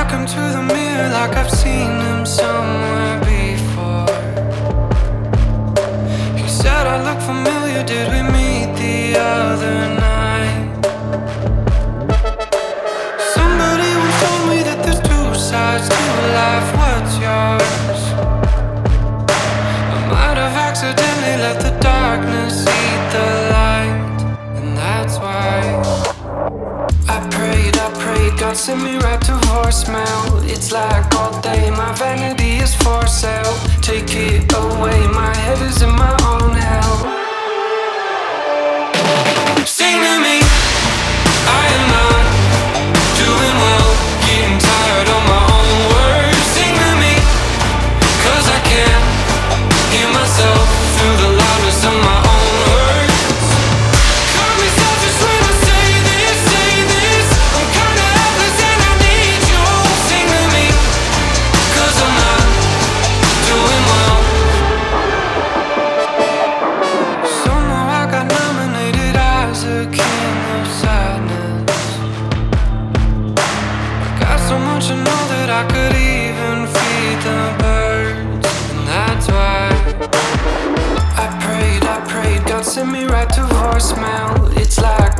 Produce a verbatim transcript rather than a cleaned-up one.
look into the mirror like I've seen him somewhere before. He said I look familiar, did we meet the other night? Somebody once told me that there's two sides to life, what's yours? I might have accidentally let the darkness eat the light, and that's why I prayed, I prayed, God sent me right to voicemail. It's like all day, my vanity is for sale. Take it away, my head is in my own hell. Sing to me, I am not doing well, getting tired of my own words. Sing to me, cause I can't hear myself through the loudness of my own words. Call me selfish when I say this, say this. I'm kinda helpless and I need you. Sing to me, cause I'm not doing well. Somehow I got nominated as a king of sadness. I got so much to know that I could even feed the birds, and that's why I prayed, I prayed, God sent me right to voicemail. It's like